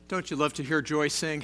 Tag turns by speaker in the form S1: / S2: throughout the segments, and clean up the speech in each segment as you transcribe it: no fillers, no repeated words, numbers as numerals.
S1: Don't you love to hear Joy sing?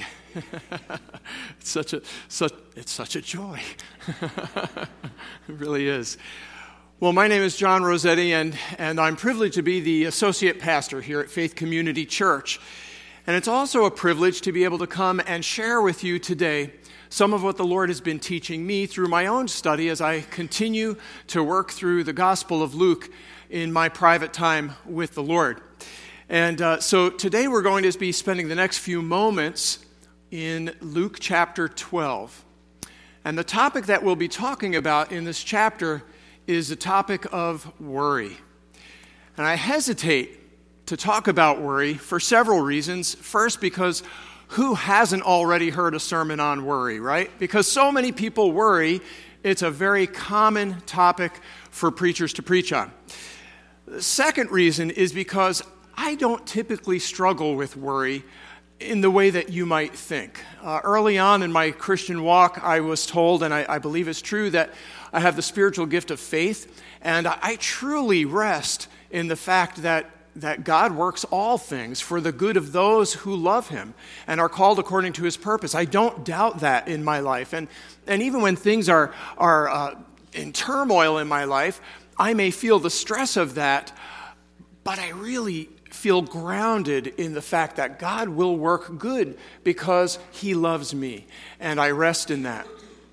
S1: It's such a joy. It really is. Well, my name is John Rossetti, and I'm privileged to be the associate pastor here at Faith Community Church. And it's also a privilege to be able to come and share with you today some of what the Lord has been teaching me through my own study as I continue to work through the Gospel of Luke in my private time with the Lord. And so today we're going to be spending the next few moments in Luke chapter 12. And the topic that we'll be talking about in this chapter is the topic of worry. And I hesitate to talk about worry for several reasons. First, because who hasn't already heard a sermon on worry, right? Because so many people worry, it's a very common topic for preachers to preach on. The second reason is because I don't typically struggle with worry in the way that you might think. Early on in my Christian walk, I was told, and I believe it's true, that I have the spiritual gift of faith, and I truly rest in the fact that God works all things for the good of those who love Him and are called according to His purpose. I don't doubt that in my life. And even when things are in turmoil in my life, I may feel the stress of that, but I really feel grounded in the fact that God will work good because He loves me, and I rest in that.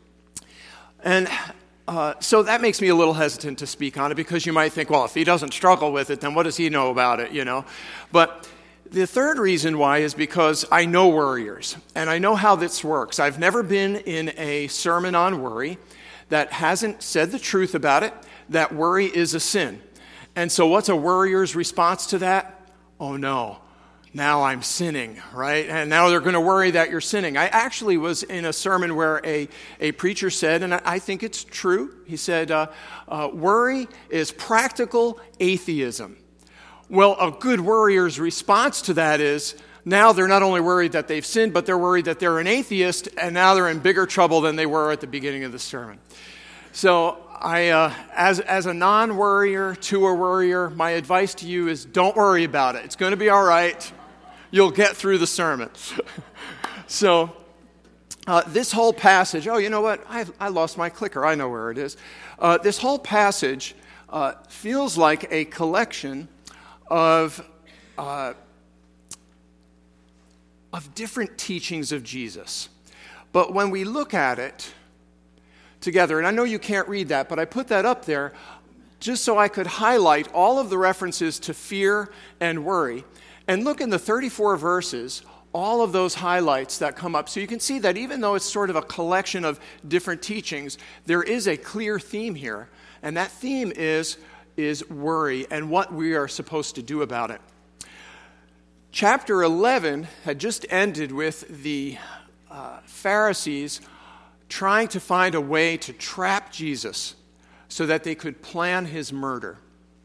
S1: And so that makes me a little hesitant to speak on it, because you might think, well, if He doesn't struggle with it, then what does He know about it, you know? But the third reason why is because I know worriers, and I know how this works. I've never been in a sermon on worry that hasn't said the truth about it, that worry is a sin. And so what's a worrier's response to that? Oh no, now I'm sinning, right? And now they're going to worry that you're sinning. I actually was in a sermon where a preacher said, and I think it's true, he said, worry is practical atheism. Well, a good worrier's response to that is, now they're not only worried that they've sinned, but they're worried that they're an atheist, and now they're in bigger trouble than they were at the beginning of the sermon. So as a non-worrier to a worrier, my advice to you is don't worry about it. It's going to be all right. You'll get through the sermon. So this whole passage, oh, you know what? I lost my clicker. I know where it is. This whole passage feels like a collection of different teachings of Jesus. But when we look at it together, and I know you can't read that, but I put that up there just so I could highlight all of the references to fear and worry. And look in the 34 verses, all of those highlights that come up. So you can see that even though it's sort of a collection of different teachings, there is a clear theme here. And that theme is worry and what we are supposed to do about it. Chapter 11 had just ended with the Pharisees trying to find a way to trap Jesus so that they could plan His murder.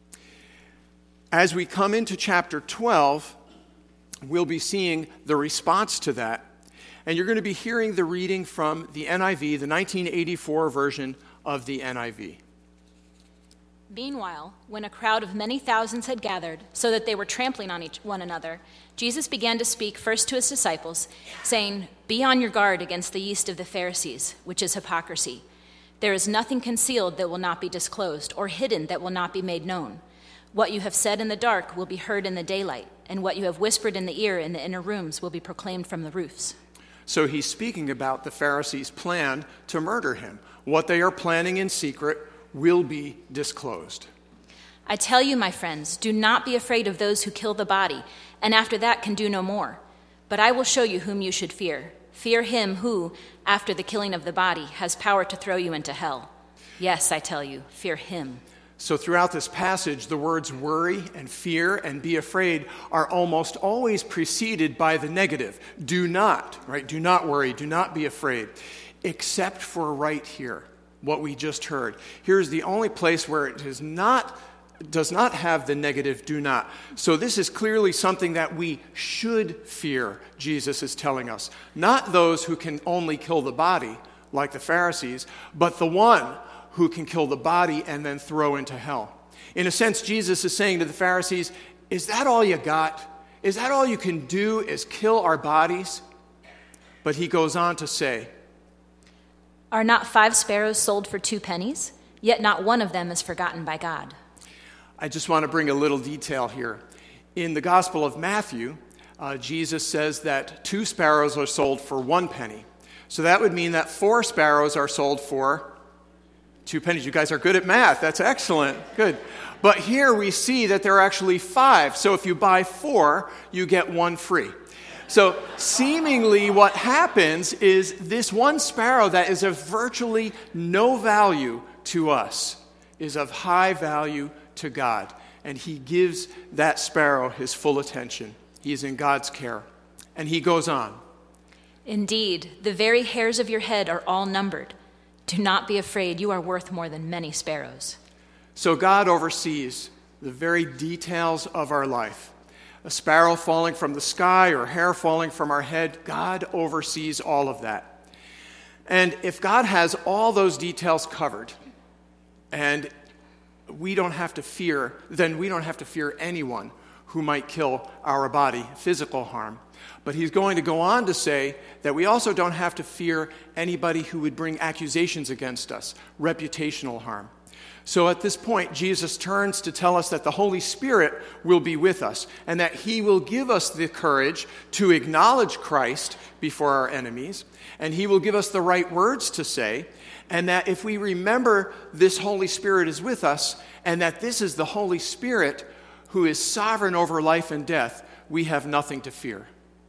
S1: As we come into chapter 12, we'll be seeing the response to that. And you're going to be hearing the reading from the NIV, the 1984 version of the NIV.
S2: Meanwhile, when a crowd of many thousands had gathered, so that they were trampling on one another, Jesus began to speak first to His disciples, saying, "Be on your guard against the yeast of the Pharisees, which is hypocrisy. There is nothing concealed that will not be disclosed, or hidden that will not be made known. What you have said in the dark will be heard in the daylight, and what you have whispered in the ear in the inner rooms will be proclaimed from the roofs."
S1: So he's speaking about the Pharisees' plan to murder Him. What they are planning in secret will be disclosed.
S2: "I tell you, my friends, do not be afraid of those who kill the body, and after that can do no more. But I will show you whom you should fear. Fear him who, after the killing of the body, has power to throw you into hell. Yes, I tell you, fear him."
S1: So throughout this passage, the words worry and fear and be afraid are almost always preceded by the negative. Do not, right? Do not worry, do not be afraid, except for right here. What we just heard. Here's the only place where it does not have the negative do not. So this is clearly something that we should fear, Jesus is telling us. Not those who can only kill the body, like the Pharisees, but the one who can kill the body and then throw into hell. In a sense, Jesus is saying to the Pharisees, is that all you got? Is that all you can do is kill our bodies? But he goes on to say,
S2: Are not 5 sparrows sold for 2 pennies? Yet not one of them is forgotten by God.
S1: I just want to bring a little detail here. In the Gospel of Matthew, Jesus says that 2 sparrows are sold for 1 penny. So that would mean that 4 sparrows are sold for 2 pennies. You guys are good at math. That's excellent. Good. But here we see that there are actually 5. So if you buy 4, you get 1 free. So seemingly what happens is this 1 sparrow that is of virtually no value to us is of high value to God. And he gives that sparrow his full attention. He is in God's care. And he goes on.
S2: Indeed, the very hairs of your head are all numbered. Do not be afraid. You are worth more than many sparrows.
S1: So God oversees the very details of our life. A sparrow falling from the sky or hair falling from our head, God oversees all of that. And if God has all those details covered, and we don't have to fear, then we don't have to fear anyone who might kill our body, physical harm. But he's going to go on to say that we also don't have to fear anybody who would bring accusations against us, reputational harm. So at this point, Jesus turns to tell us that the Holy Spirit will be with us and that he will give us the courage to acknowledge Christ before our enemies, and he will give us the right words to say, and that if we remember this Holy Spirit is with us and that this is the Holy Spirit who is sovereign over life and death, we have nothing to fear.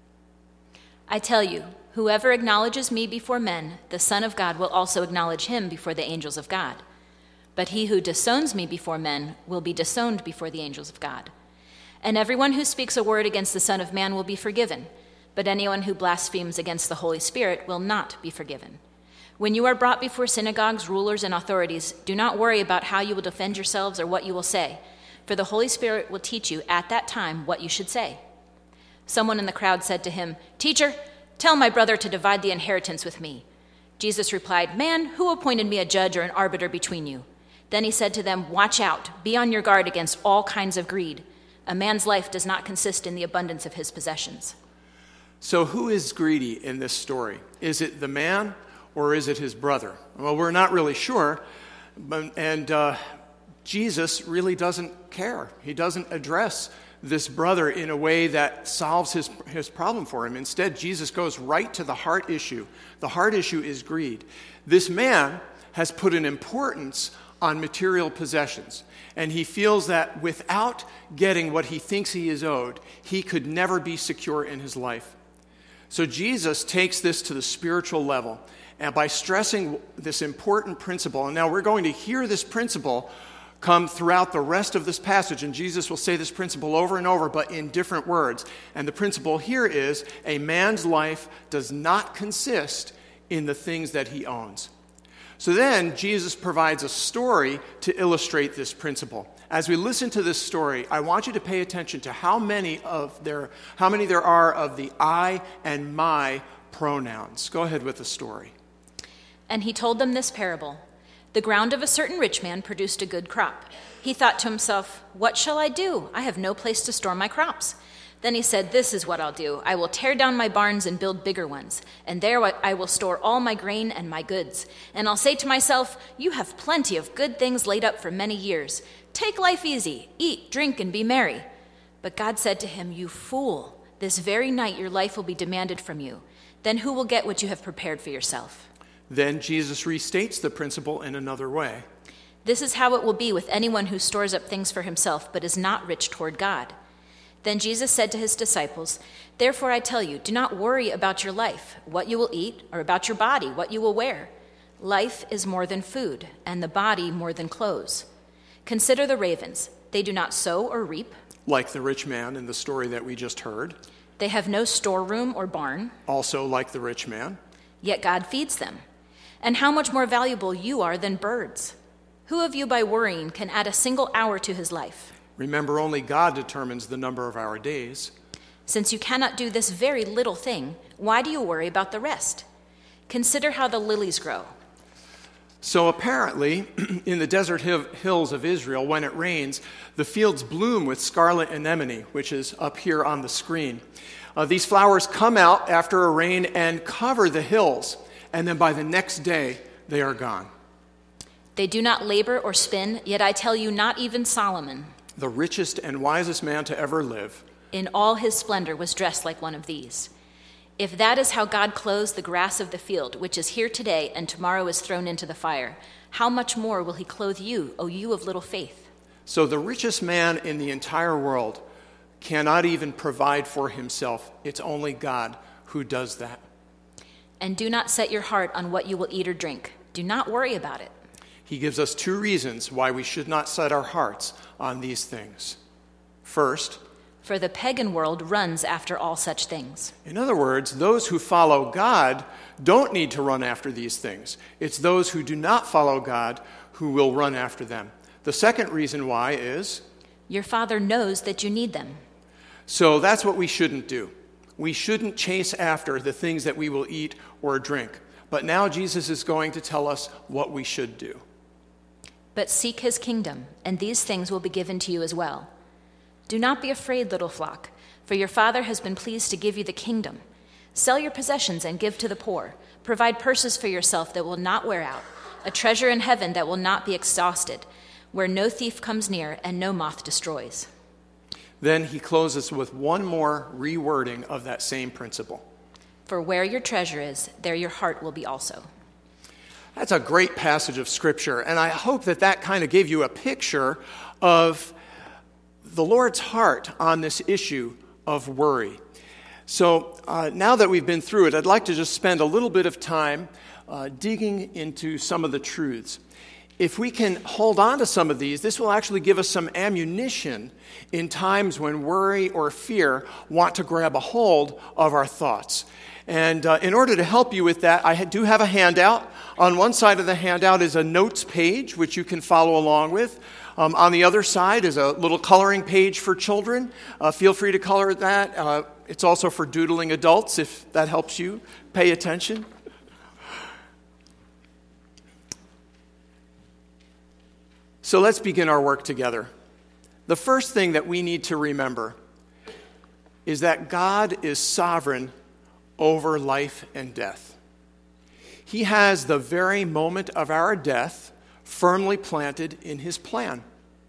S2: I tell you, whoever acknowledges me before men, the Son of God will also acknowledge him before the angels of God. But he who disowns me before men will be disowned before the angels of God. And everyone who speaks a word against the Son of Man will be forgiven, but anyone who blasphemes against the Holy Spirit will not be forgiven. When you are brought before synagogues, rulers, and authorities, do not worry about how you will defend yourselves or what you will say, for the Holy Spirit will teach you at that time what you should say. Someone in the crowd said to him, Teacher, tell my brother to divide the inheritance with me. Jesus replied, Man, who appointed me a judge or an arbiter between you? Then he said to them, Watch out, be on your guard against all kinds of greed. A man's life does not consist in the abundance of his possessions.
S1: So who is greedy in this story? Is it the man or is it his brother? Well, we're not really sure, and Jesus really doesn't care. He doesn't address this brother in a way that solves his problem for him. Instead, Jesus goes right to the heart issue. The heart issue is greed. This man has put an importance on material possessions, and he feels that without getting what he thinks he is owed, he could never be secure in his life. So Jesus takes this to the spiritual level, and by stressing this important principle, and now we're going to hear this principle come throughout the rest of this passage, and Jesus will say this principle over and over, but in different words. And the principle here is, a man's life does not consist in the things that he owns. So then Jesus provides a story to illustrate this principle. As we listen to this story, I want you to pay attention to how many there are of the I and my pronouns. Go ahead with the story.
S2: And he told them this parable. The ground of a certain rich man produced a good crop. He thought to himself, What shall I do? I have no place to store my crops. Then he said, This is what I'll do. I will tear down my barns and build bigger ones, and there I will store all my grain and my goods. And I'll say to myself, You have plenty of good things laid up for many years. Take life easy, eat, drink, and be merry. But God said to him, You fool, this very night your life will be demanded from you. Then who will get what you have prepared for yourself?
S1: Then Jesus restates the principle in another way.
S2: This is how it will be with anyone who stores up things for himself, but is not rich toward God. Then Jesus said to his disciples, Therefore I tell you, do not worry about your life, what you will eat, or about your body, what you will wear. Life is more than food, and the body more than clothes. Consider the ravens. They do not sow or reap.
S1: Like the rich man in the story that we just heard.
S2: They have no storeroom or barn.
S1: Also like the rich man.
S2: Yet God feeds them. And how much more valuable you are than birds. Who of you by worrying can add a single hour to his life?
S1: Remember, only God determines the number of our days.
S2: Since you cannot do this very little thing, why do you worry about the rest? Consider how the lilies grow.
S1: So apparently, in the desert hills of Israel, when it rains, the fields bloom with scarlet anemone, which is up here on the screen. These flowers come out after a rain and cover the hills, and then by the next day, they are gone.
S2: They do not labor or spin, yet I tell you, not even Solomon,
S1: the richest and wisest man to ever live,
S2: in all his splendor was dressed like one of these. If that is how God clothes the grass of the field, which is here today and tomorrow is thrown into the fire, how much more will he clothe you, O you of little faith?
S1: So the richest man in the entire world cannot even provide for himself. It's only God who does that.
S2: And do not set your heart on what you will eat or drink. Do not worry about it.
S1: He gives us two reasons why we should not set our hearts on these things. First,
S2: for the pagan world runs after all such things.
S1: In other words, those who follow God don't need to run after these things. It's those who do not follow God who will run after them. The second reason why is,
S2: your Father knows that you need them.
S1: So that's what we shouldn't do. We shouldn't chase after the things that we will eat or drink. But now Jesus is going to tell us what we should do.
S2: But seek his kingdom, and these things will be given to you as well. Do not be afraid, little flock, for your Father has been pleased to give you the kingdom. Sell your possessions and give to the poor. Provide purses for yourself that will not wear out, a treasure in heaven that will not be exhausted, where no thief comes near and no moth destroys.
S1: Then he closes with one more rewording of that same principle.
S2: For where your treasure is, there your heart will be also.
S1: That's a great passage of Scripture, and I hope that kind of gave you a picture of the Lord's heart on this issue of worry. So now that we've been through it, I'd like to just spend a little bit of time digging into some of the truths. If we can hold on to some of these, this will actually give us some ammunition in times when worry or fear want to grab a hold of our thoughts. And in order to help you with that, I do have a handout. On one side of the handout is a notes page, which you can follow along with. On the other side is a little coloring page for children. Feel free to color that. It's also for doodling adults, if that helps you pay attention. So let's begin our work together. The first thing that we need to remember is that God is sovereign over life and death. He has the very moment of our death firmly planted in his plan.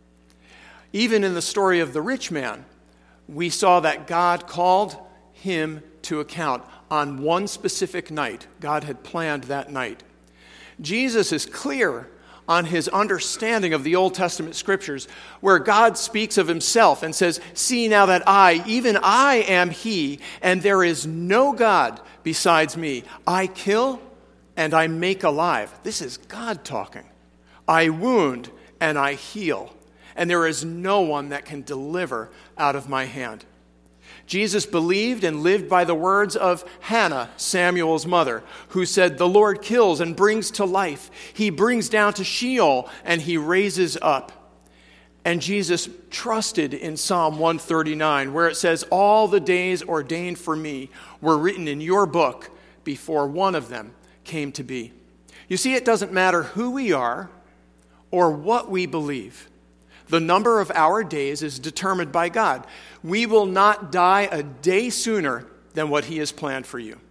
S1: Even in the story of the rich man, we saw that God called him to account on one specific night. God had planned that night. Jesus is clear on his understanding of the Old Testament scriptures, where God speaks of himself and says, "See now that I, even I am he, and there is no God besides me. I kill and I make alive." This is God talking. "I wound and I heal, and there is no one that can deliver out of my hand." Jesus believed and lived by the words of Hannah, Samuel's mother, who said, "The Lord kills and brings to life. He brings down to Sheol and he raises up." And Jesus trusted in Psalm 139, where it says, "All the days ordained for me were written in your book before one of them came to be." You see, it doesn't matter who we are or what we believe. The number of our days is determined by God. We will not die a day sooner than what he has planned for you.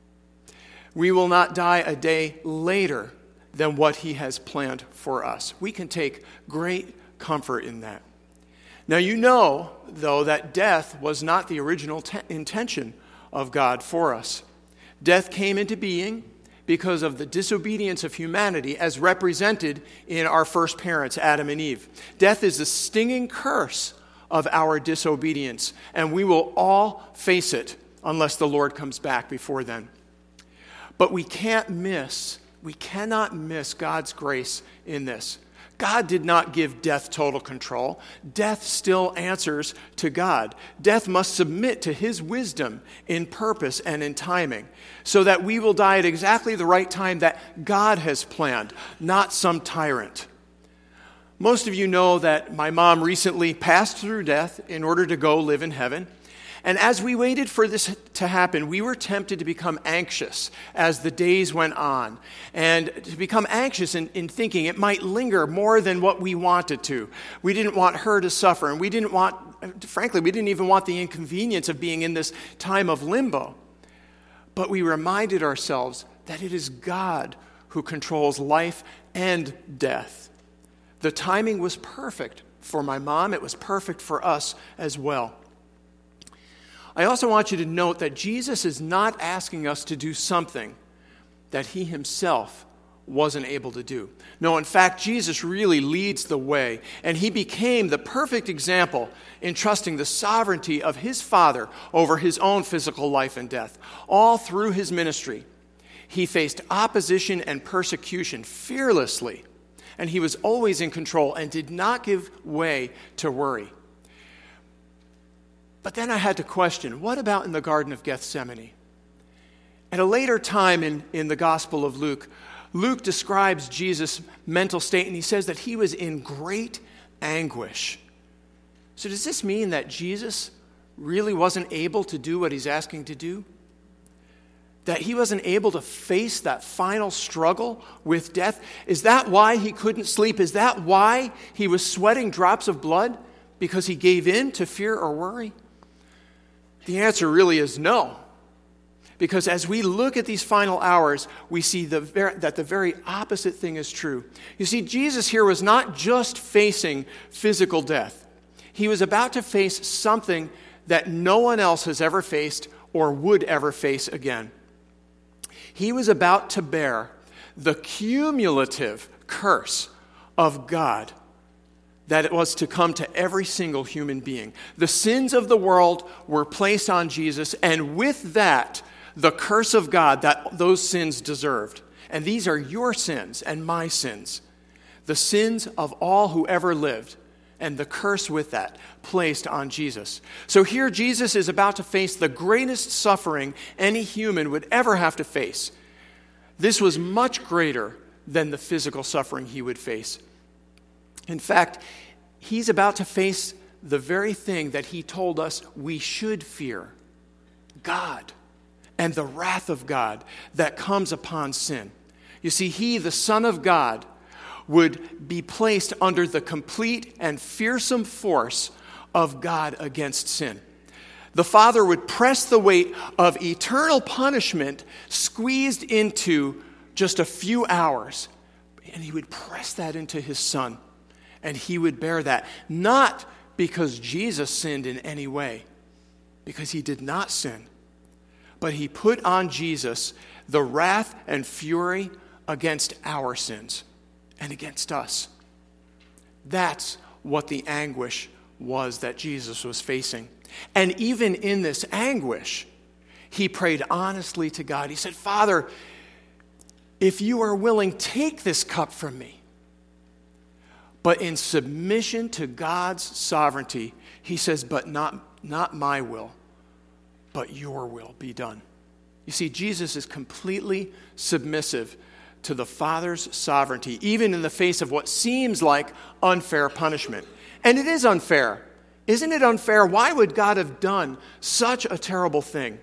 S1: We will not die a day later than what he has planned for us. We can take great comfort in that. Now you know, though, that death was not the original intention of God for us. Death came into being because of the disobedience of humanity as represented in our first parents, Adam and Eve. Death is the stinging curse of our disobedience, and we will all face it unless the Lord comes back before then. But we cannot miss God's grace in this. God did not give death total control. Death still answers to God. Death must submit to his wisdom in purpose and in timing, so that we will die at exactly the right time that God has planned, not some tyrant. Most of you know that my mom recently passed through death in order to go live in heaven. And as we waited for this to happen, we were tempted to become anxious as the days went on. And to become anxious in thinking it might linger more than what we wanted to. We didn't want her to suffer, and we didn't even want the inconvenience of being in this time of limbo. But we reminded ourselves that it is God who controls life and death. The timing was perfect for my mom. It was perfect for us as well. I also want you to note that Jesus is not asking us to do something that he himself wasn't able to do. No, in fact, Jesus really leads the way, and he became the perfect example in trusting the sovereignty of his Father over his own physical life and death. All through his ministry, he faced opposition and persecution fearlessly, and he was always in control and did not give way to worry. But then I had to question, what about in the Garden of Gethsemane? At a later time in the Gospel of Luke, Luke describes Jesus' mental state, and he says that he was in great anguish. So does this mean that Jesus really wasn't able to do what he's asking to do? That he wasn't able to face that final struggle with death? Is that why he couldn't sleep? Is that why he was sweating drops of blood? Because he gave in to fear or worry? The answer really is no. Because as we look at these final hours, we see that the very opposite thing is true. You see, Jesus here was not just facing physical death. He was about to face something that no one else has ever faced or would ever face again. He was about to bear the cumulative curse of God that it was to come to every single human being. The sins of the world were placed on Jesus, and with that, the curse of God that those sins deserved. And these are your sins and my sins. The sins of all who ever lived, and the curse with that placed on Jesus. So here Jesus is about to face the greatest suffering any human would ever have to face. This was much greater than the physical suffering he would face. In fact, he's about to face the very thing that he told us we should fear, God, and the wrath of God that comes upon sin. You see, he, the Son of God, would be placed under the complete and fearsome force of God against sin. The Father would press the weight of eternal punishment squeezed into just a few hours, and he would press that into his Son. And he would bear that, not because Jesus sinned in any way, because he did not sin, but he put on Jesus the wrath and fury against our sins and against us. That's what the anguish was that Jesus was facing. And even in this anguish, he prayed honestly to God. He said, Father, if you are willing, take this cup from me. But in submission to God's sovereignty, he says, but not my will, but your will be done. You see, Jesus is completely submissive to the Father's sovereignty, even in the face of what seems like unfair punishment. And it is unfair. Isn't it unfair? Why would God have done such a terrible thing?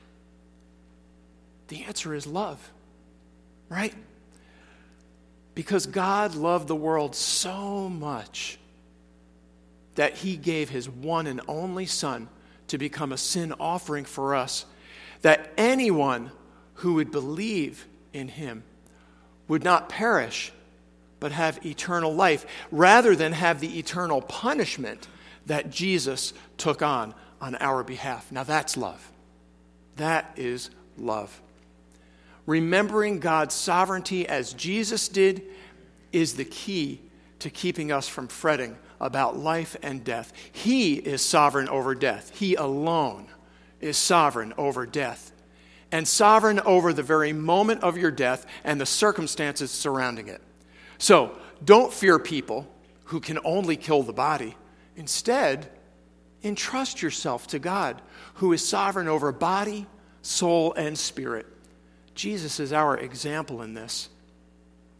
S1: The answer is love, right? Because God loved the world so much that he gave his one and only Son to become a sin offering for us, that anyone who would believe in him would not perish, but have eternal life, rather than have the eternal punishment that Jesus took on our behalf. Now that's love. That is love. Remembering God's sovereignty as Jesus did is the key to keeping us from fretting about life and death. He is sovereign over death. He alone is sovereign over death, and sovereign over the very moment of your death and the circumstances surrounding it. So don't fear people who can only kill the body. Instead, entrust yourself to God, who is sovereign over body, soul, and spirit. Jesus is our example in this.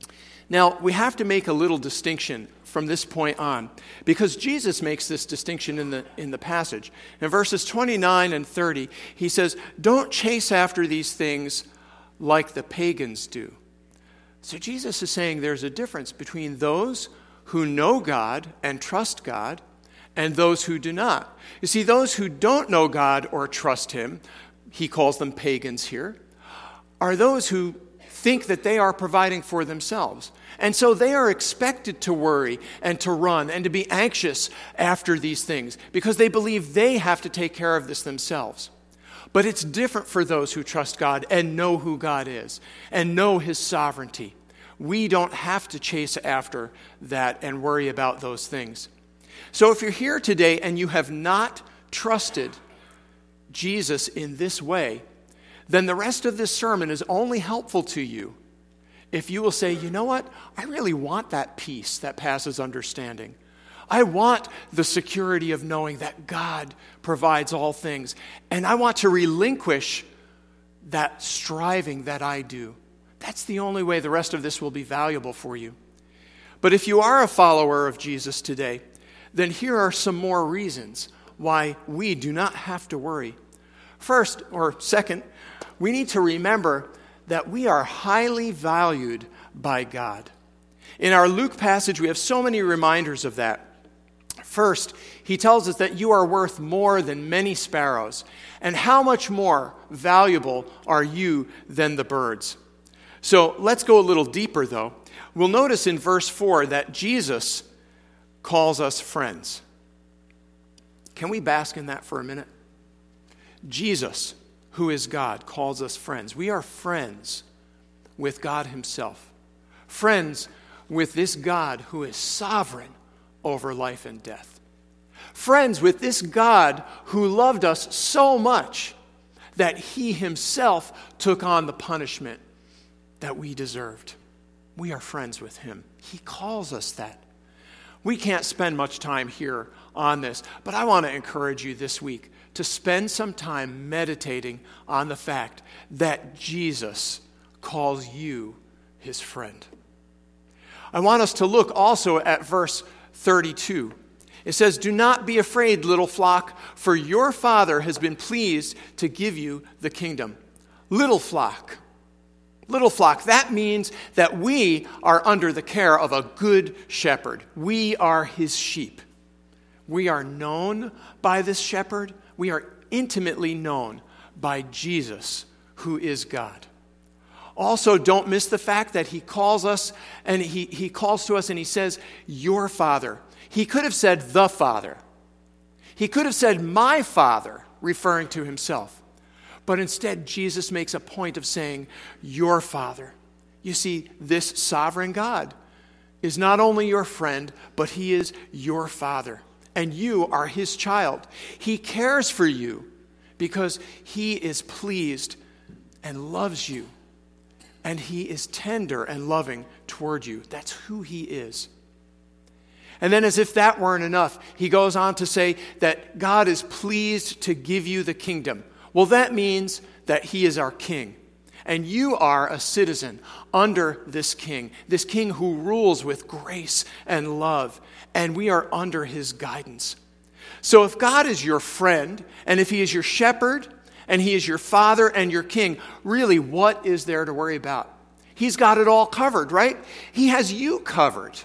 S1: Now, we have to make a little distinction from this point on, because Jesus makes this distinction in the passage. In verses 29 and 30, he says, "Don't chase after these things like the pagans do." So Jesus is saying there's a difference between those who know God and trust God and those who do not. You see, those who don't know God or trust him, he calls them pagans here, are those who think that they are providing for themselves. And so they are expected to worry and to run and to be anxious after these things because they believe they have to take care of this themselves. But it's different for those who trust God and know who God is and know his sovereignty. We don't have to chase after that and worry about those things. So if you're here today and you have not trusted Jesus in this way, then the rest of this sermon is only helpful to you if you will say, you know what? I really want that peace that passes understanding. I want the security of knowing that God provides all things. And I want to relinquish that striving that I do. That's the only way the rest of this will be valuable for you. But if you are a follower of Jesus today, then here are some more reasons why we do not have to worry. First, or second, we need to remember that we are highly valued by God. In our Luke passage, we have so many reminders of that. First, he tells us that you are worth more than many sparrows. And how much more valuable are you than the birds? So let's go a little deeper, though. We'll notice in verse 4 that Jesus calls us friends. Can we bask in that for a minute? Jesus, who is God, calls us friends. We are friends with God himself. Friends with this God who is sovereign over life and death. Friends with this God who loved us so much that he himself took on the punishment that we deserved. We are friends with him. He calls us that. We can't spend much time here on this, but I want to encourage you this week to spend some time meditating on the fact that Jesus calls you his friend. I want us to look also at verse 32. It says, "Do not be afraid, little flock, for your Father has been pleased to give you the kingdom." Little flock. Little flock, that means that we are under the care of a good shepherd. We are his sheep. We are known by this shepherd. We are intimately known by Jesus, who is God. Also, don't miss the fact that he calls us and he calls to us and he says, your Father. He could have said the Father. He could have said my Father, referring to himself. But instead, Jesus makes a point of saying, your Father. You see, this sovereign God is not only your friend, but he is your Father. And you are his child. He cares for you because he is pleased and loves you. And he is tender and loving toward you. That's who he is. And then as if that weren't enough, he goes on to say that God is pleased to give you the kingdom. Well, that means that he is our king. And you are a citizen under this king who rules with grace and love. And we are under his guidance. So if God is your friend, and if he is your shepherd, and he is your father and your king, really, what is there to worry about? He's got it all covered, right? He has you covered.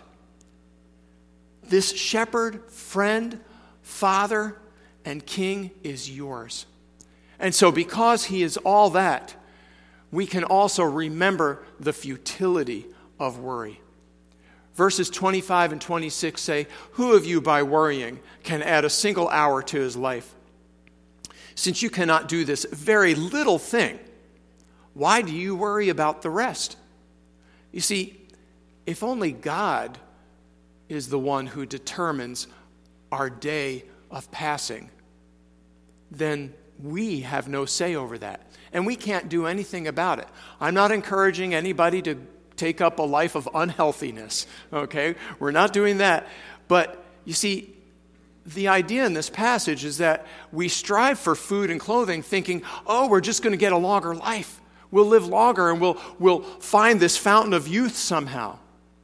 S1: This shepherd, friend, father, and king is yours. And so because he is all that, we can also remember the futility of worry. Verses 25 and 26 say, "Who of you by worrying can add a single hour to his life? Since you cannot do this very little thing, why do you worry about the rest?" You see, if only God is the one who determines our day of passing, then we have no say over that. And we can't do anything about it. I'm not encouraging anybody to take up a life of unhealthiness, okay? We're not doing that. But you see, the idea in this passage is that we strive for food and clothing thinking, oh, we're just going to get a longer life. We'll live longer and we'll find this fountain of youth somehow.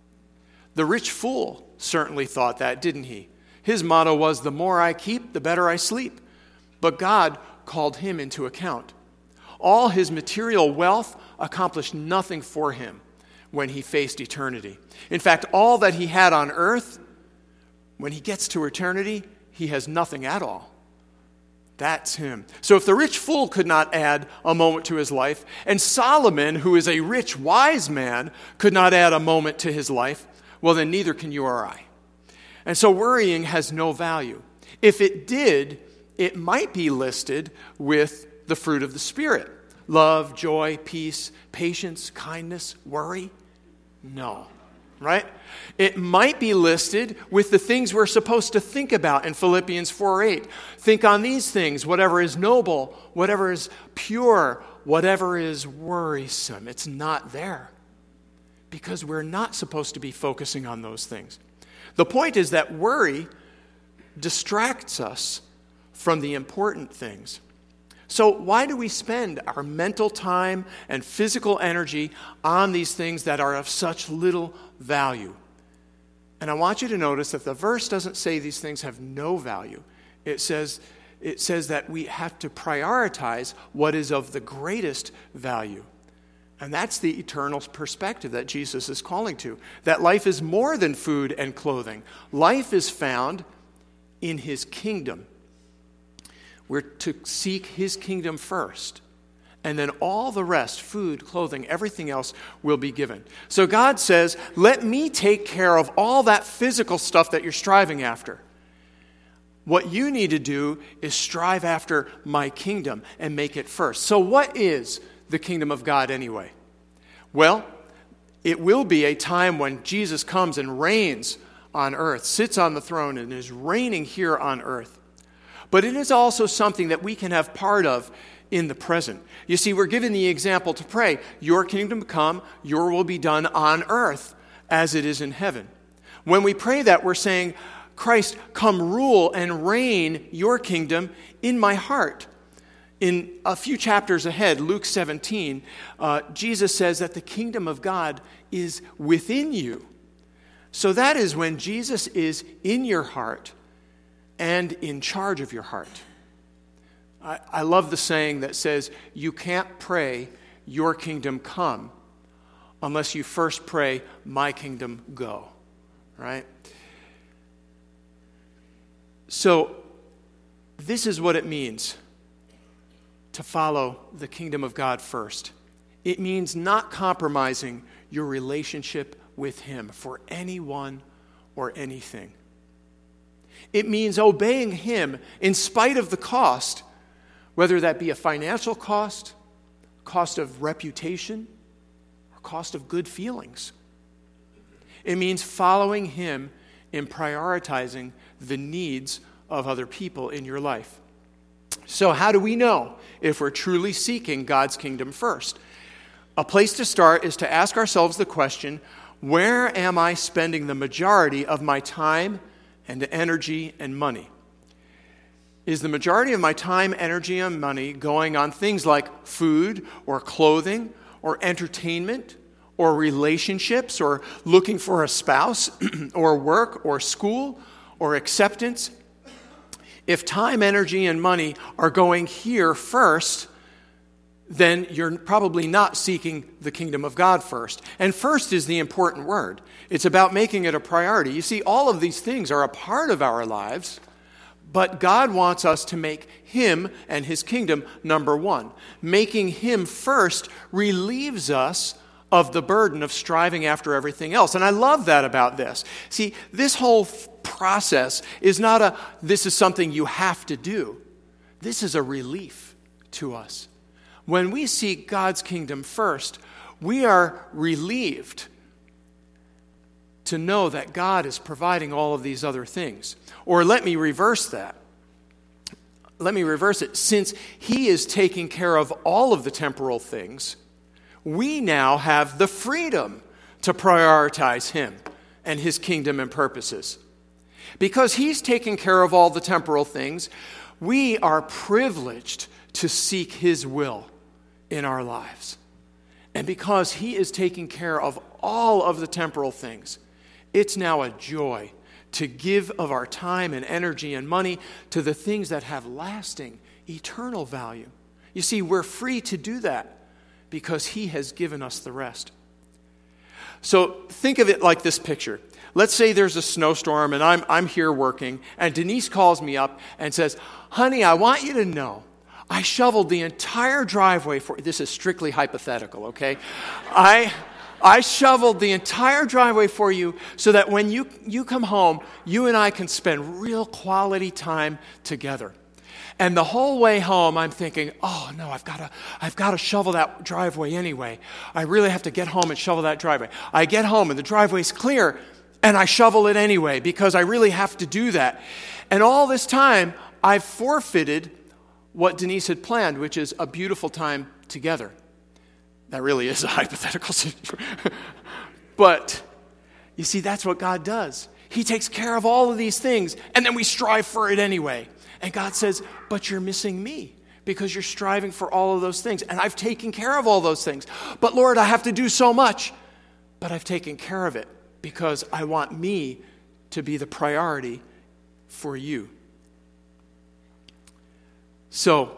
S1: The rich fool certainly thought that, didn't he? His motto was, the more I keep, the better I sleep. But God called him into account. All his material wealth accomplished nothing for him when he faced eternity. In fact, all that he had on earth, when he gets to eternity, he has nothing at all. That's him. So if the rich fool could not add a moment to his life, and Solomon, who is a rich, wise man, could not add a moment to his life, well, then neither can you or I. And so worrying has no value. If it did, it might be listed with the fruit of the Spirit. Love, joy, peace, patience, kindness, worry. No. Right? It might be listed with the things we're supposed to think about in Philippians 4:8. Think on these things, whatever is noble, whatever is pure, whatever is worrisome. It's not there because we're not supposed to be focusing on those things. The point is that worry distracts us from the important things. So why do we spend our mental time and physical energy on these things that are of such little value? And I want you to notice that the verse doesn't say these things have no value. It says that we have to prioritize what is of the greatest value. And that's the eternal perspective that Jesus is calling to. That life is more than food and clothing. Life is found in his kingdom. We're to seek his kingdom first. And then all the rest, food, clothing, everything else will be given. So God says, let me take care of all that physical stuff that you're striving after. What you need to do is strive after my kingdom and make it first. So what is the kingdom of God anyway? Well, it will be a time when Jesus comes and reigns on earth, sits on the throne and is reigning here on earth. But it is also something that we can have part of in the present. You see, we're given the example to pray, your kingdom come, your will be done on earth as it is in heaven. When we pray that, we're saying, Christ, come rule and reign your kingdom in my heart. In a few chapters ahead, Luke 17, Jesus says that the kingdom of God is within you. So that is when Jesus is in your heart and in charge of your heart. I love the saying that says, you can't pray, your kingdom come, unless you first pray, my kingdom go. Right? So, this is what it means to follow the kingdom of God first. It means not compromising your relationship with him for anyone or anything. It means obeying him in spite of the cost, whether that be a financial cost, cost of reputation, or cost of good feelings. It means following him in prioritizing the needs of other people in your life. So how do we know if we're truly seeking God's kingdom first? A place to start is to ask ourselves the question, where am I spending the majority of my time and energy and money? Is the majority of my time, energy, and money going on things like food or clothing or entertainment or relationships or looking for a spouse or work or school or acceptance? If time, energy, and money are going here first, then you're probably not seeking the kingdom of God first. And first is the important word. It's about making it a priority. You see, all of these things are a part of our lives, but God wants us to make him and his kingdom number one. Making him first relieves us of the burden of striving after everything else. And I love that about this. See, this whole process is not this is something you have to do. This is a relief to us. When we seek God's kingdom first, we are relieved to know that God is providing all of these other things. Or let me reverse that. Let me reverse it. Since he is taking care of all of the temporal things, we now have the freedom to prioritize him and his kingdom and purposes. Because he's taking care of all the temporal things, we are privileged to seek his will in our lives. And because he is taking care of all of the temporal things, It's now a joy to give of our time and energy and money to the things that have lasting, eternal value. You see, we're free to do that because He has given us the rest. So think of it like this picture. Let's say there's a snowstorm and I'm here working, and Denise calls me up and says, "Honey, I want you to know I shoveled the entire driveway for," this is strictly hypothetical, okay? I shoveled the entire driveway for you so that when you come home, you and I can spend real quality time together. And the whole way home, I'm thinking, oh no, I've got to shovel that driveway anyway. I really have to get home and shovel that driveway. I get home and the driveway's clear, and I shovel it anyway because I really have to do that. And all this time, I've forfeited what Denise had planned, which is a beautiful time together. That really is a hypothetical situation. But you see, that's what God does. He takes care of all of these things, and then we strive for it anyway. And God says, but you're missing me because you're striving for all of those things. And I've taken care of all those things. But Lord, I have to do so much. But I've taken care of it because I want me to be the priority for you. So,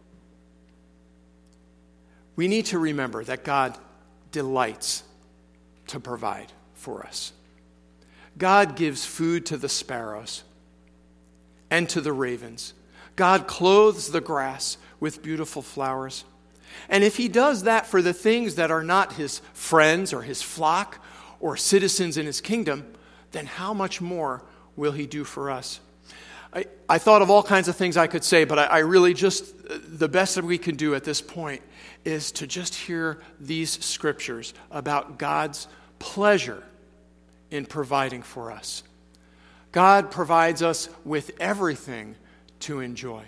S1: we need to remember that God delights to provide for us. God gives food to the sparrows and to the ravens. God clothes the grass with beautiful flowers. And if He does that for the things that are not His friends or His flock or citizens in His kingdom, then how much more will He do for us? I thought of all kinds of things I could say, but I really just, the best that we can do at this point is to just hear these scriptures about God's pleasure in providing for us. God provides us with everything to enjoy.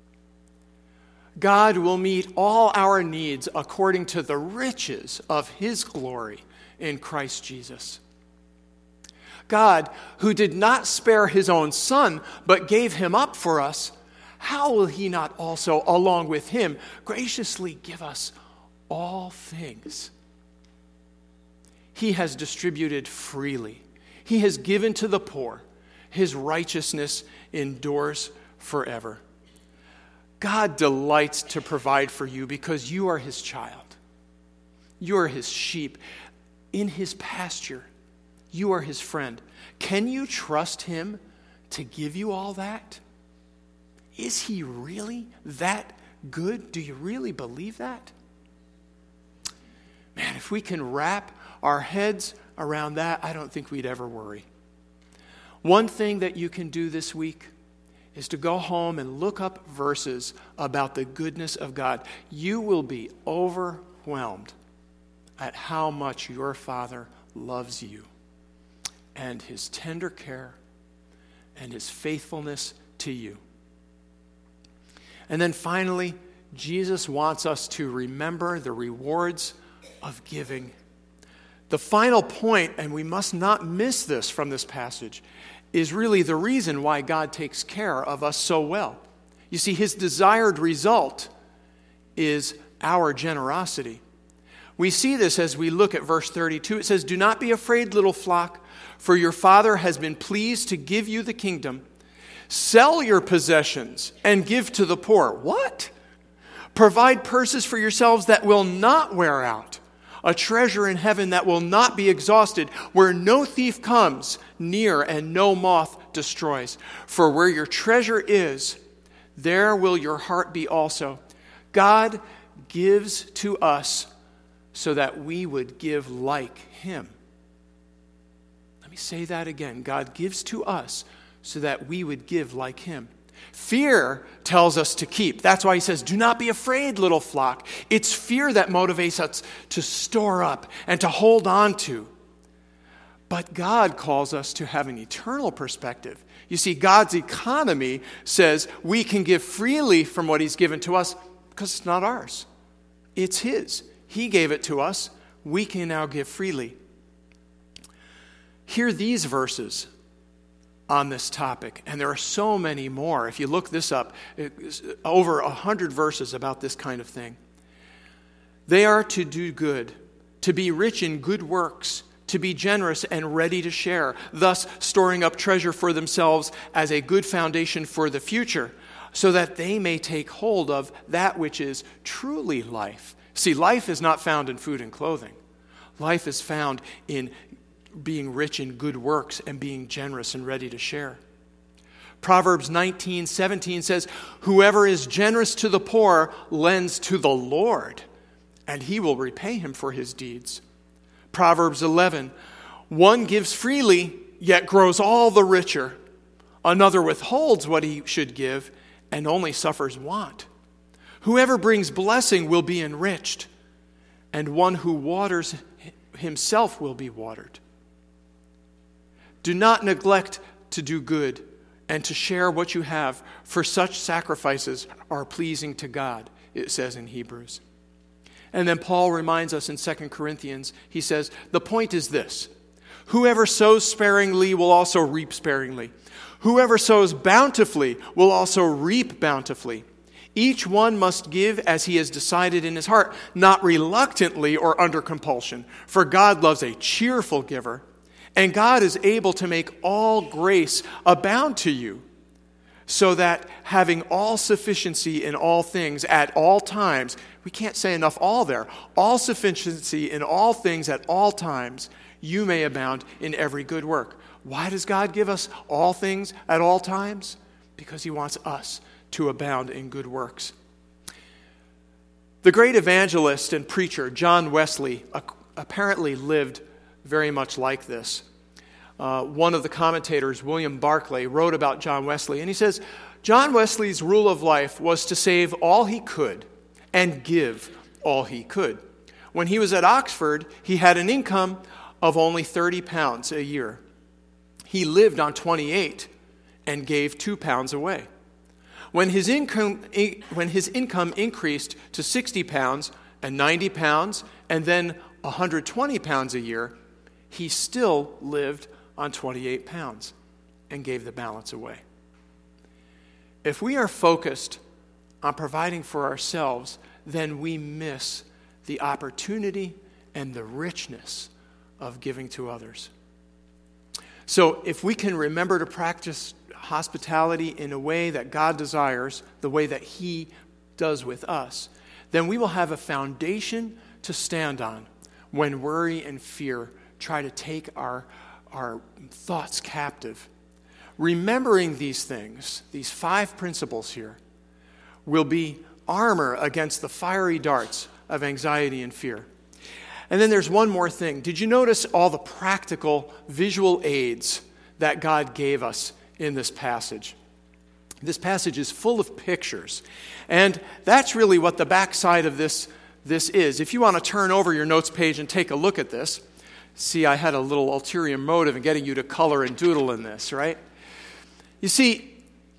S1: God will meet all our needs according to the riches of His glory in Christ Jesus. God, who did not spare His own Son, but gave Him up for us, how will He not also, along with Him, graciously give us all things? He has distributed freely. He has given to the poor. His righteousness endures forever. God delights to provide for you because you are His child. You are His sheep in His pasture. You are His friend. Can you trust Him to give you all that? Is He really that good? Do you really believe that? Man, if we can wrap our heads around that, I don't think we'd ever worry. One thing that you can do this week is to go home and look up verses about the goodness of God. You will be overwhelmed at how much your Father loves you and His tender care and His faithfulness to you. And then finally, Jesus wants us to remember the rewards of giving. The final point, and we must not miss this from this passage, is really the reason why God takes care of us so well. You see, His desired result is our generosity. We see this as we look at verse 32. It says, "Do not be afraid, little flock, for your Father has been pleased to give you the kingdom. Sell your possessions and give to the poor." What? "Provide purses for yourselves that will not wear out, a treasure in heaven that will not be exhausted, where no thief comes near and no moth destroys. For where your treasure is, there will your heart be also." God gives to us so that we would give like Him. Let me say that again. God gives to us so that we would give like Him. Fear tells us to keep. That's why He says, "Do not be afraid, little flock." It's fear that motivates us to store up and to hold on to. But God calls us to have an eternal perspective. You see, God's economy says we can give freely from what He's given to us because it's not ours. It's His. He gave it to us. We can now give freely. Hear these verses on this topic, and there are so many more. If you look this up, over 100 verses about this kind of thing. "They are to do good, to be rich in good works, to be generous and ready to share, thus storing up treasure for themselves as a good foundation for the future, so that they may take hold of that which is truly life. See, life is not found in food and clothing. Life is found in being rich in good works and being generous and ready to share. Proverbs 19:17 says, "Whoever is generous to the poor lends to the Lord, and he will repay him for his deeds." Proverbs 11, "One gives freely, yet grows all the richer. Another withholds what he should give, and only suffers want. Whoever brings blessing will be enriched, and one who waters himself will be watered." Do not neglect to do good and to share what you have, for such sacrifices are pleasing to God, it says in Hebrews. And then Paul reminds us in 2 Corinthians, he says, the point is this: whoever sows sparingly will also reap sparingly. Whoever sows bountifully will also reap bountifully. Each one must give as he has decided in his heart, not reluctantly or under compulsion, for God loves a cheerful giver. And God is able to make all grace abound to you, so that having all sufficiency in all things at all times, we can't say enough all there, all sufficiency in all things at all times, you may abound in every good work. Why does God give us all things at all times? Because he wants us to abound in good works. The great evangelist and preacher John Wesley apparently lived very much like this. One of the commentators, William Barclay, wrote about John Wesley, and he says, John Wesley's rule of life was to save all he could and give all he could. When he was at Oxford, he had an income of only £30 a year. He lived on 28 and gave £2 away. When his income increased to £60 and £90 and then £120 a year, he still lived on £28 and gave the balance away. If we are focused on providing for ourselves, then we miss the opportunity and the richness of giving to others. So if we can remember to practice hospitality in a way that God desires, the way that he does with us, then we will have a foundation to stand on when worry and fear try to take our thoughts captive. Remembering these things, these 5 principles here, will be armor against the fiery darts of anxiety and fear. And then there's one more thing. Did you notice all the practical visual aids that God gave us in this passage? This passage is full of pictures. And that's really what the backside of this is. If you want to turn over your notes page and take a look at this, see, I had a little ulterior motive in getting you to color and doodle in this, right? You see,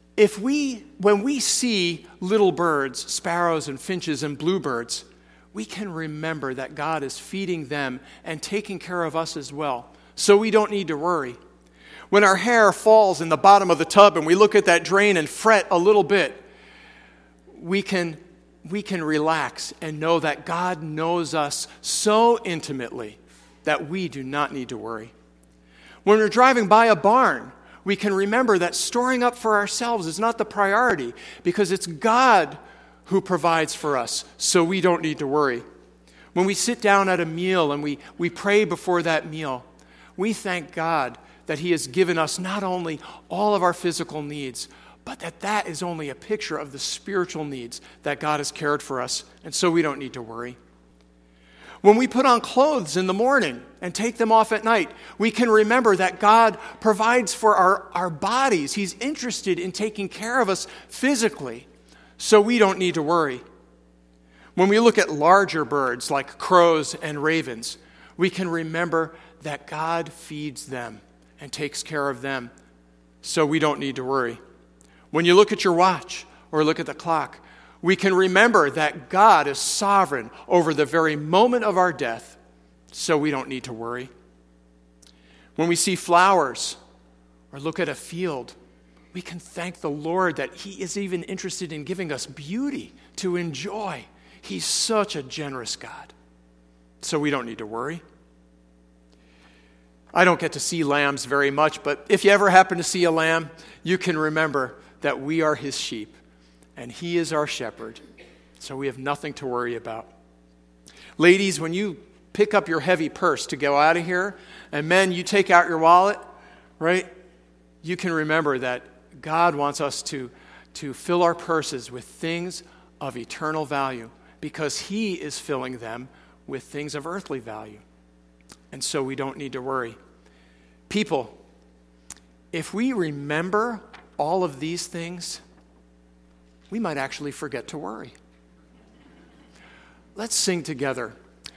S1: when we see little birds, sparrows and finches and bluebirds, we can remember that God is feeding them and taking care of us as well, so we don't need to worry. When our hair falls in the bottom of the tub and we look at that drain and fret a little bit, we can relax and know that God knows us so intimately that we do not need to worry. When we're driving by a barn, we can remember that storing up for ourselves is not the priority, because it's God who provides for us, so we don't need to worry. When we sit down at a meal and we pray before that meal, we thank God that he has given us not only all of our physical needs, but that is only a picture of the spiritual needs that God has cared for us, and so we don't need to worry. When we put on clothes in the morning and take them off at night, we can remember that God provides for our bodies. He's interested in taking care of us physically, so we don't need to worry. When we look at larger birds like crows and ravens, we can remember that God feeds them and takes care of them, so we don't need to worry. When you look at your watch or look at the clock, we can remember that God is sovereign over the very moment of our death, so we don't need to worry. When we see flowers or look at a field, we can thank the Lord that he is even interested in giving us beauty to enjoy. He's such a generous God, so we don't need to worry. I don't get to see lambs very much, but if you ever happen to see a lamb, you can remember that we are his sheep, and he is our shepherd, so we have nothing to worry about. Ladies, when you pick up your heavy purse to go out of here, and men, you take out your wallet, right? You can remember that God wants us to fill our purses with things of eternal value because he is filling them with things of earthly value. And so we don't need to worry. People, if we remember all of these things, we might actually forget to worry. Let's sing together.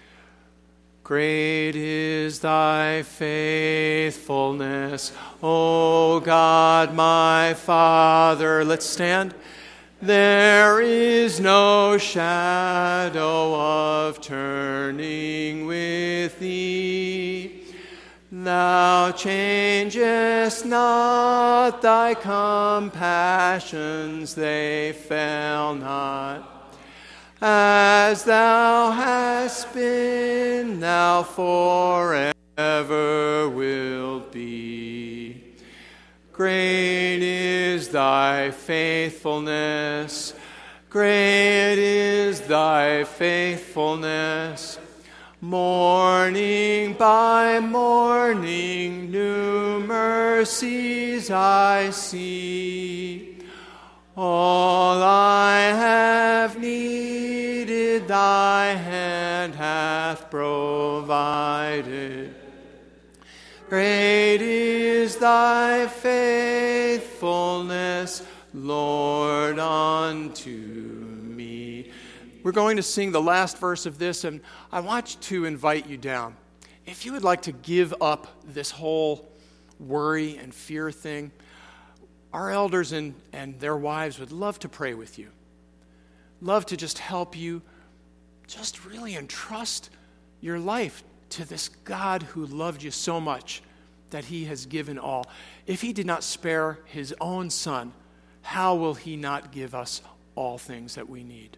S1: Great is thy faithfulness, O God, my Father. Let's stand. There is no shadow of turning with thee. Thou changest not, thy compassions, they fail not. As thou hast been, thou forever wilt be. Great is thy faithfulness, great is thy faithfulness. Morning by morning, new mercies I see. All I have needed, thy hand hath provided. Great is thy faithfulness, Lord, unto me. We're going to sing the last verse of this, and I want to invite you down. If you would like to give up this whole worry and fear thing, our elders and their wives would love to pray with you. Love to just help you just really entrust your life to this God who loved you so much that he has given all. If he did not spare his own son, how will he not give us all things that we need?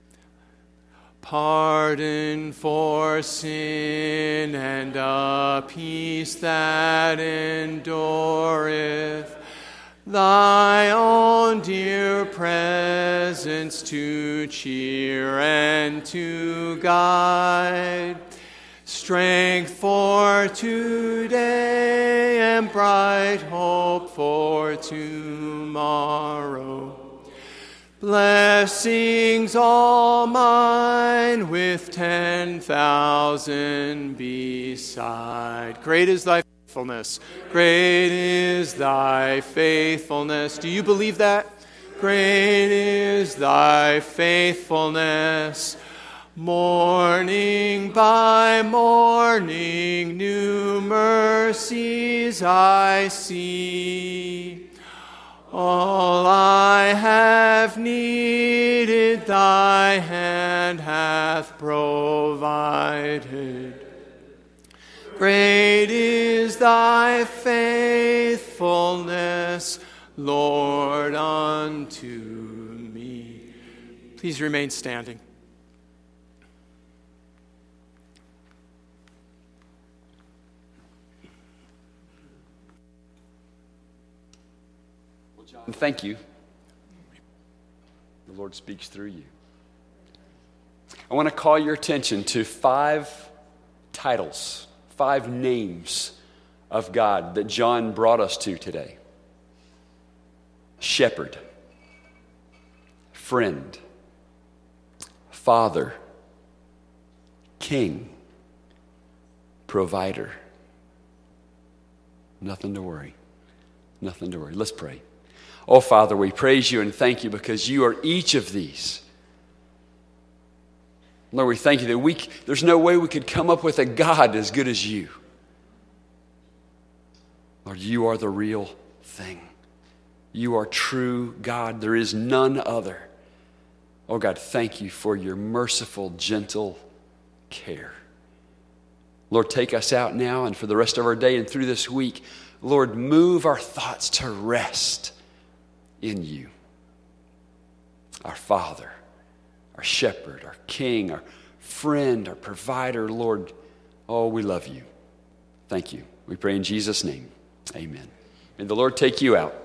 S1: Pardon for sin and a peace that endureth, thy own dear presence to cheer and to guide, strength for today and bright hope for tomorrow. Blessings all mine with 10,000 beside. Great is thy faithfulness. Great is thy faithfulness. Do you believe that? Great is thy faithfulness. Morning by morning, new mercies I see. All I have needed, thy hand hath provided. Great is thy faithfulness, Lord, unto me. Please remain standing.
S3: And thank you. The Lord speaks through you. I want to call your attention to 5 titles, 5 names of God that John brought us to today. Shepherd, friend, Father, King, provider. Nothing to worry. Nothing to worry. Let's pray. Oh, Father, we praise you and thank you because you are each of these. Lord, we thank you that there's no way we could come up with a God as good as you. Lord, you are the real thing. You are true God. There is none other. Oh, God, thank you for your merciful, gentle care. Lord, take us out now and for the rest of our day and through this week, Lord, move our thoughts to rest in you. Our Father, our Shepherd, our King, our friend, our provider, Lord, oh, we love you. Thank you. We pray in Jesus' name. Amen. May the Lord take you out.